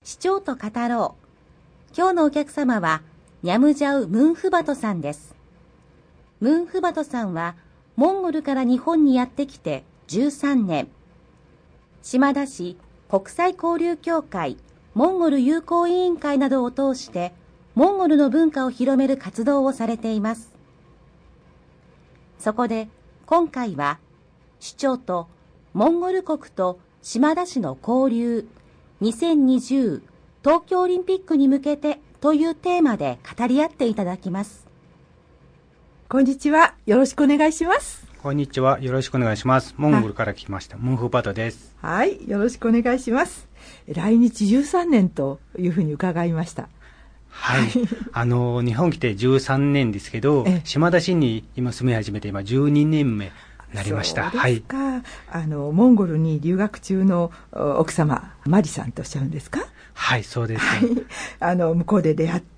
市長と語ろう。今日のお客様はニャムジャウ・ムンフバトさんです。ムンフバトさんはモンゴルから日本にやってきて13年。島田市国際交流協会モンゴル友好委員会などを通してモンゴルの文化を広める活動をされています。そこで今回は市長とモンゴル国と島田市の交流2020東京オリンピックに向けてというテーマで語り合っていただきます。 こんにちは。よろしくお願いします。 こんにちは。よろしくお願いします。モンゴルから来ました。ムンフバトです。 はい。よろしくお願いします。来日13年というふうに伺いました。 はい。日本来て13年ですけど、島田市に今住み始めて今12年目なりました。 そうですか。はい。モンゴルに留学中の奥様、マリさんとおっしゃるんですか？ はい、そうです。 はい。向こうで出会って、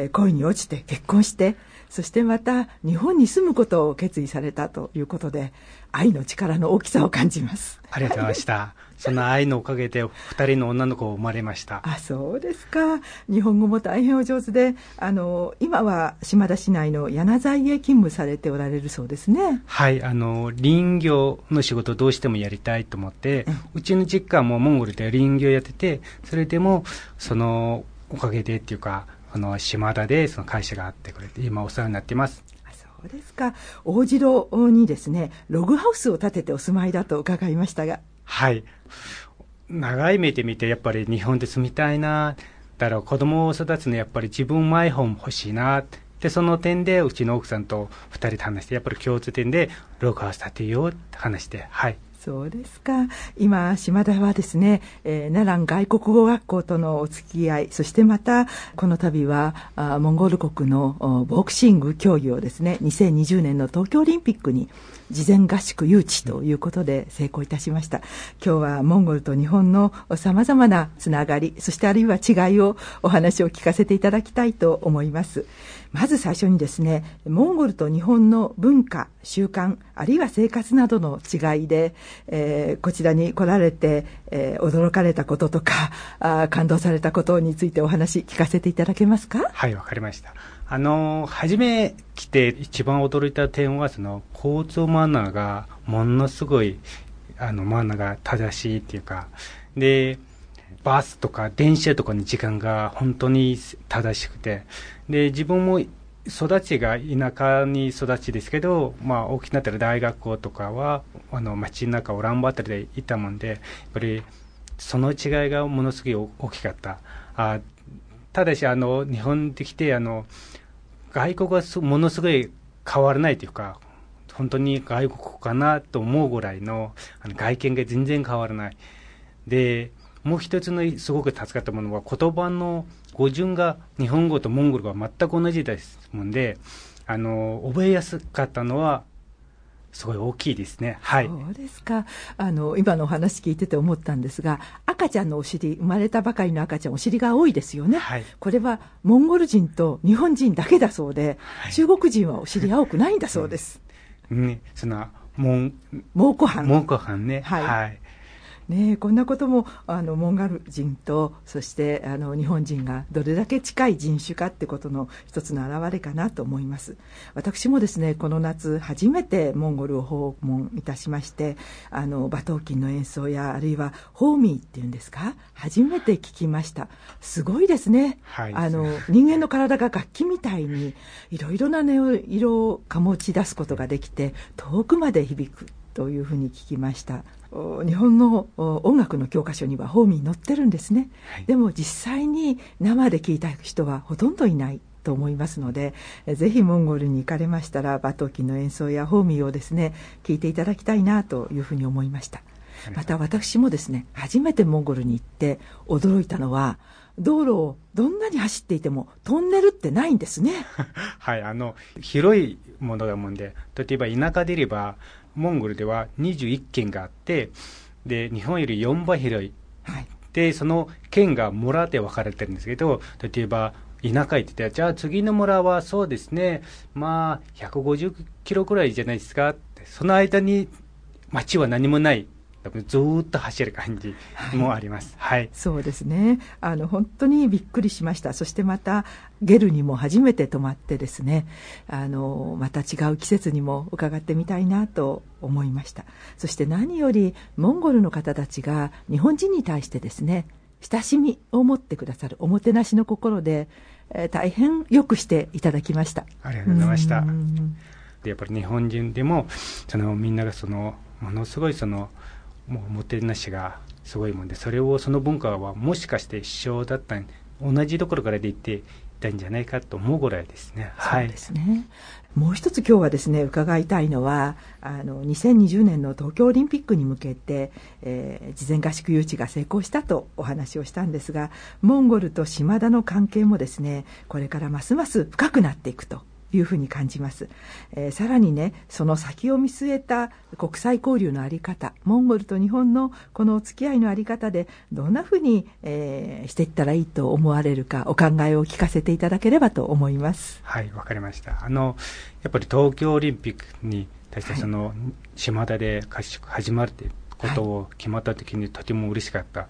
恋に落ちて結婚して、そしてまた日本に住むことを決意されたということで、愛の力の大きさを感じます。 ありがとうございました。その愛のおかげで2人の女の子を生まれました。 あ、そうですか。日本語も大変お上手で、今は島田市内の柳材へ勤務されておられるそうですね。 はい、林業の仕事をどうしてもやりたいと思って、うちの実家もモンゴルで林業やってて、それでもそのおかげでっていうか、島田でその会社があってくれて今お世話になっています。 そうですか。大城にですね、ログハウスを建ててお住まいだと伺いましたが。 はい。長い目で見てやっぱり日本で住みたいな。だから子供を育つのやっぱり自分マイホーム欲しいな。で、その点でうちの奥さんと2人で話して、やっぱり共通点でログハウス建てようって話して、はい。 そうですか。今、島田はですね、奈良外国語学校とのお付き合い、そしてまた、この度は、モンゴル国のボクシング競技をですね、2020年の東京オリンピックに事前合宿誘致ということで成功いたしました。今日はモンゴルと日本の様々なつながり、そしてあるいは違いをお話を聞かせていただきたいと思います。まず最初にですね、モンゴルと日本の文化、習慣、あるいは生活などの違いで、こちらに来られて、驚かれたこととか感動されたことについてお話聞かせていただけますか？ はい、わかりました。初め来て一番驚いた点は、その交通マナーがものすごいマナーが正しいっていうか、でバスとか電車とかの時間が本当に正しくて、で自分も育ちが田舎に育ちですけど、大きくなったら大学校とかは街の中ウランバートルでいたもんで、やっぱりその違いがものすごい大きかった。ただし日本で来て外国はものすごい変わらないというか、本当に外国かなと思うぐらいの外見が全然変わらない。でもう一つのすごく助かったものは、言葉の語順が日本語とモンゴルが全く同じですもんで、覚えやすかったのはすごい大きいですね。はい。 そうですか。今のお話聞いてて思ったんですが、赤ちゃんのお尻、生まれたばかりの赤ちゃんお尻が多いですよね。 はい。 これはモンゴル人と日本人だけだそうで、はい、中国人はお尻青くないんだそうです。 ね、蒙古斑。 蒙古斑ね。 はい。 はい。 ね、こんなこともモンゴル人とそして日本人がどれだけ近い人種かってことの一つの表れかなと思います。私もですね、この夏初めてモンゴルを訪問いたしまして、馬頭琴の演奏やあるいはホーミーっていうんですか、初めて聞きました。すごいですね。 はい、 人間の体が楽器みたいにいろいろな音色を醸し出すことができて、遠くまで響くというふうに聞きました。日本の音楽の教科書にはホーミー載ってるんですね。はい、でも実際に生で聞いた人はほとんどいないと思いますので、ぜひモンゴルに行かれましたら馬頭琴の演奏やホーミーをですね、聞いていただきたいなというふうに思いました。また私もですね、初めてモンゴルに行って驚いたのは、道路をどんなに走っていてもトンネルってないんですね。 はい、広いものだもんで、例えば田舎でいればモンゴルでは21県があって、で日本より4倍広い、はい、でその県が村で分かれてるんですけど、例えば田舎行ってて、じゃあ次の村はそうですね、150キロくらいじゃないですかって、その間に町は何もない多分ずーっと走る感じもあります。はい。 そうですね。本当にびっくりしました。そしてまた、ゲルにも初めて泊まってですね、また違う季節にも伺ってみたいなと思いました。そして何より、モンゴルの方たちが日本人に対してですね、親しみを持ってくださるおもてなしの心で、大変よくしていただきました。 ありがとうございました。でやっぱり日本人でもみんながものすごいもうおもてなしがすごいもんで、それをその文化はもしかして一緒だった同じところから出ていたんじゃないかと思うぐらいですね。 はい、そうですね。もう一つ今日はですね伺いたいのは2020年の東京オリンピックに向けて、事前合宿誘致が成功したとお話をしたんですが、モンゴルと島田の関係もですねこれからますます深くなっていくというふうに感じます。さらにね、その先を見据えた国際交流のあり方、モンゴルと日本のこのお付き合いのあり方でどんなふうに、していったらいいと思われるか、お考えを聞かせていただければと思います。 はい、わかりました。やっぱり東京オリンピックに対して島田で合宿始まるということを決まったときにとても嬉しかった。はい、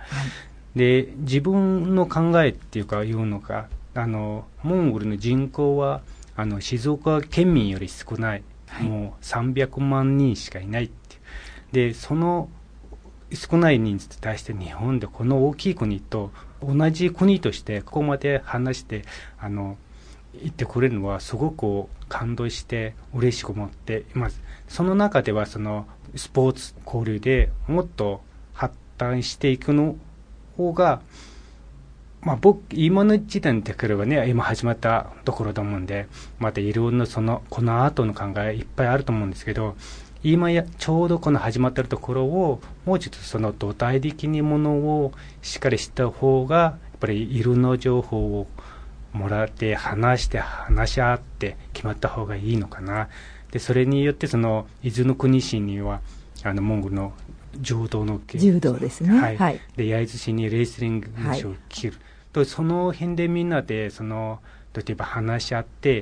で、自分の考えっていうかいうのが、モンゴルの人口は静岡県民より少ない、はい、もう300万人しかいないっていう。で、その少ない人数に対して日本でこの大きい国と同じ国としてここまで話して言ってくれるのはすごく感動して嬉しく思っています。その中ではスポーツ交流でもっと発展していくの方が今の時点でくればね、今始まったところだもんで、またいろんなこの後の考えいっぱいあると思うんですけど、今ちょうどこの始まってるところを、もうちょっと土台的にものをしっかりした方が、やっぱりいろんな情報をもらって話し合って決まった方がいいのかな。で、それによって伊豆の国市には、モンゴルの柔道ですね。 はい。はい、で、焼津市にレスリングの賞を切る。はい、その辺でみんなで例えば話し合って、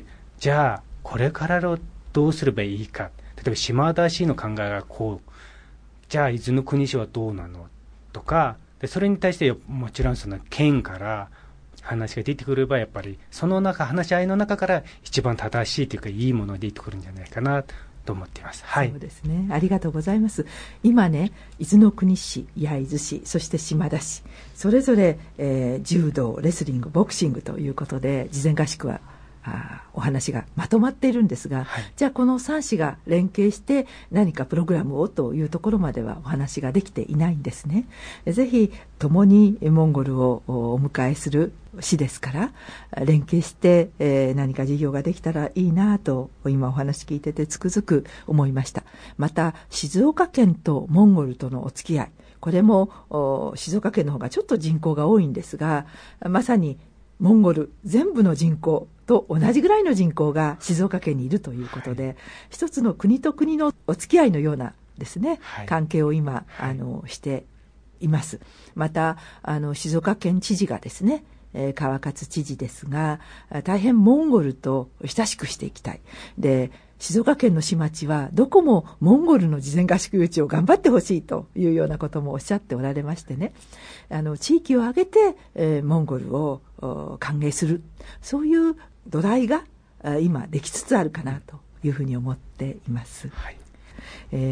じゃあこれからどうすればいいか、例えば島田市の考えがこう、じゃあ伊豆の国市はどうなのとかで、それに対してもちろん県から話が出てくれば、やっぱり話し合いの中から一番正しいというかいいものが出てくるんじゃないかなと思っています。はい、 そうですね。ありがとうございます。今ね、伊豆の国市、焼津市、そして島田市、それぞれ、柔道、レスリング、ボクシングということで事前合宿はお話がまとまっているんですが、はい、じゃあこの3市が連携して何かプログラムをというところまではお話ができていないんですね。ぜひ共にモンゴルをお迎えする市ですから連携して、何か事業ができたらいいなと今お話聞いててつくづく思いました。また静岡県とモンゴルとのお付き合い、これも静岡県の方がちょっと人口が多いんですが、まさにモンゴル全部の人口と同じぐらいの人口が静岡県にいるということで、はい、一つの国と国のお付き合いのようなですね、はい、関係を今、しています。また静岡県知事がですね、川勝知事ですが、大変モンゴルと親しくしていきたい。で、静岡県の市町はどこもモンゴルの事前合宿誘致を頑張ってほしいというようなこともおっしゃっておられましてね、地域を挙げて、モンゴルを歓迎する、そういう土台が今できつつあるかなというふうに思っています。はい、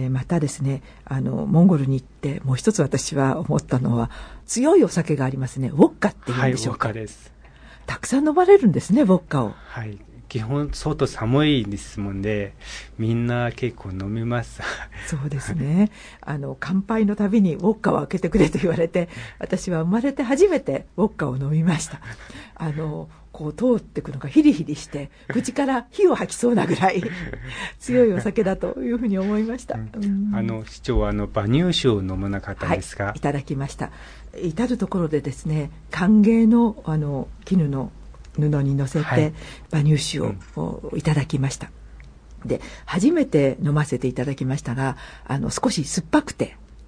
またですね、モンゴルに行ってもう一つ私は思ったのは、強いお酒がありますね。ウォッカっていうんでしょうか。 はい、ウォッカです。 たくさん飲まれるんですね、ウォッカを。 はい、基本相当寒いですもんで、みんな結構飲みます。 そうですね。乾杯のたびにウォッカを開けてくれと言われて、私は生まれて初めてウォッカを飲みました。こう通ってくのがヒリヒリして口から火を吐きそうなぐらい強いお酒だというふうに思いました。 市長は馬乳酒を飲まなかったんですか？ はい、いただきました。至るところでですね、歓迎の絹の布に乗せて、はい、馬乳酒をいただきました。で、初めて飲ませていただきましたが、少し酸っぱくて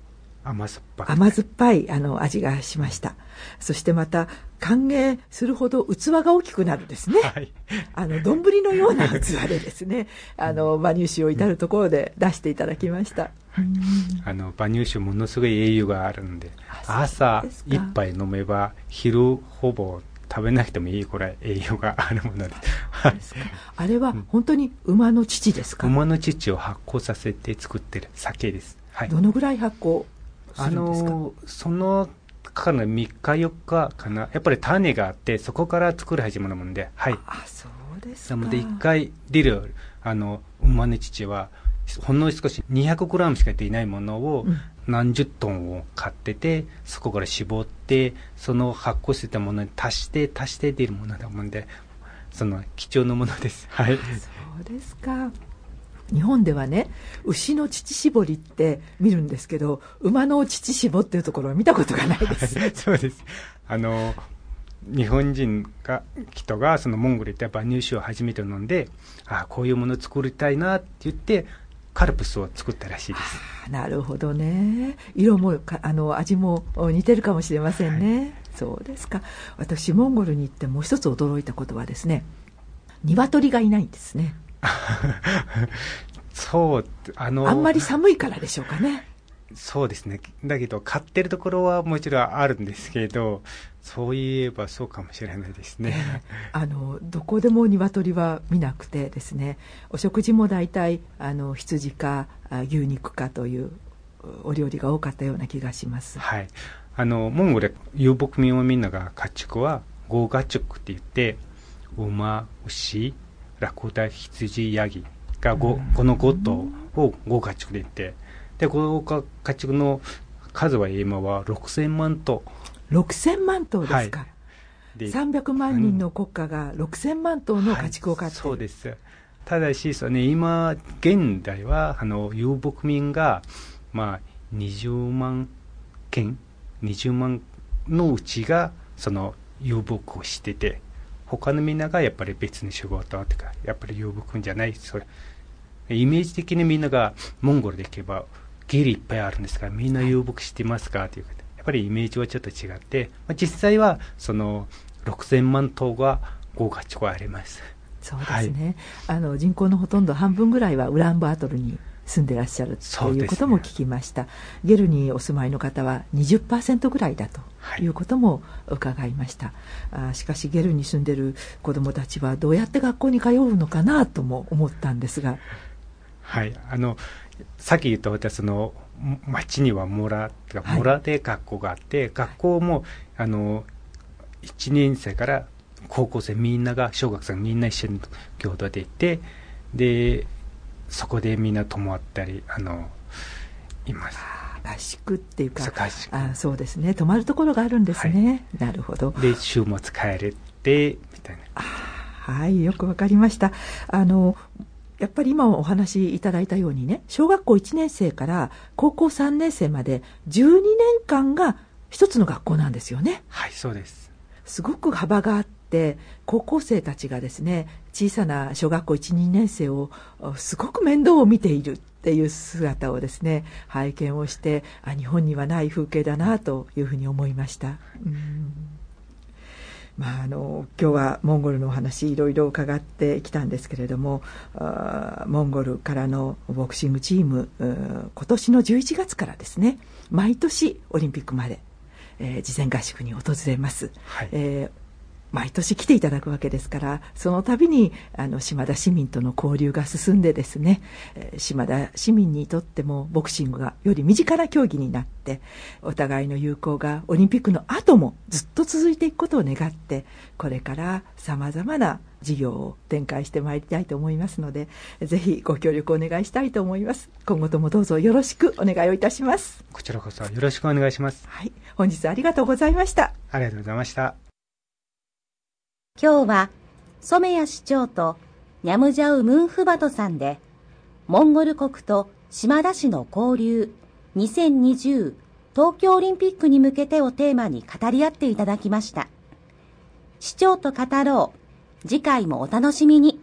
甘酸っぱい味がしました。そしてまた歓迎するほど器が大きくなるですね。はい、丼のような器でですね馬乳酒を至るところで出していただきました。 馬乳酒ものすごい栄養があるんで、朝一杯飲めば昼ほぼ食べなくてもいいくらい栄養があるものです。 あれは本当に馬の乳ですか？ 馬の乳を発酵させて作ってる酒です。はい、 どのぐらい発酵するんですか？ そのから3日4日かな。やっぱり種があってそこから作り始めるもんで、はい。 そうですか。 なので1回出る馬の乳はほんの少し200グラムしか出ないものを何十トンを買ってて、そこから絞ってその発酵してたものに足して出るものだもんで、その貴重なものです。はい。 そうですか。日本ではね、牛の乳搾りって見るんですけど、馬の乳搾っていうところは見たことがないです。 そうです。日本人がそのモンゴルで馬乳酒を初めて飲んで、こういうものを作りたいなって言ってカルピスを作ったらしいです。 なるほどね。色も味も似てるかもしれませんね。はい、そうですか。私モンゴルに行ってもう一つ驚いたことはですね、鶏がいないんですね。 そうあんまり寒いからでしょうかね。 そうですね。だけど飼ってるところはもちろんあるんですけど、そういえばそうかもしれないですね。 どこでも鶏は見なくてですね、お食事も大体羊か牛肉かというお料理が多かったような気がします。 はい。モンゴルで遊牧民はみんなが家畜はゴー家畜って言って、馬、牛、ラクダ、羊、ヤギがこの5頭をゴー家畜で言って、でこの家畜の数は今は6000万頭。 6000万頭ですか。はい、300万人の国家が6000万頭の家畜を飼っている。 そうです。ただし今現代は遊牧民が20万のうちがその遊牧をしてて、他のみんながやっぱり別に仕事とかやっぱり遊牧じゃない。それイメージ的にみんながモンゴルで行けばゲリいっぱいあるんですから、みんな遊牧してますかということで、やっぱりイメージはちょっと違って、実際はその6000万頭がゴー家畜があります。 そうですね。はい、人口のほとんど半分ぐらいはウランバートルに住んでらっしゃるということも聞きました。ゲルにお住まいの方は 20% ぐらいだということも伺いました。しかしゲルに住んでる子どもたちはどうやって学校に通うのかなとも思ったんですが。 はい。さっき言ったその町には村で学校があって、学校も1年生から高校生みんなが小学生みんな一緒に共同で行って、でそこでみんな泊まったりいます。 合宿っていうか、そうですね。泊まるところがあるんですね。はい、なるほど。 で週末帰れてみたいな。 はい、よくわかりました。やっぱり今お話しいただいたようにね、小学校1年生から高校3年生まで12年間が一つの学校なんですよね。 はい、そうです。 すごく幅があって、高校生たちがですね、小さな小学校 1,2 年生をすごく面倒を見ているっていう姿をですね、拝見をして、日本にはない風景だなというふうに思いました。今日はモンゴルのお話いろいろ伺ってきたんですけれども、モンゴルからのボクシングチーム、今年の11月からですね、毎年オリンピックまで、事前合宿に訪れます。はい、毎年来ていただくわけですから、その度に島田市民との交流が進んでですね、島田市民にとってもボクシングがより身近な競技になって、お互いの友好がオリンピックの後もずっと続いていくことを願って、これからさまざまな事業を展開してまいりたいと思いますので、ぜひご協力お願いしたいと思います。今後ともどうぞよろしくお願いをいたします。 こちらこそよろしくお願いします。 はい、本日はありがとうございました。 ありがとうございました。 今日は染谷市長とニャムジャウ・ムンフバトさんで、モンゴル国と島田市の交流2020東京オリンピックに向けてをテーマに語り合っていただきました。市長と語ろう。次回もお楽しみに。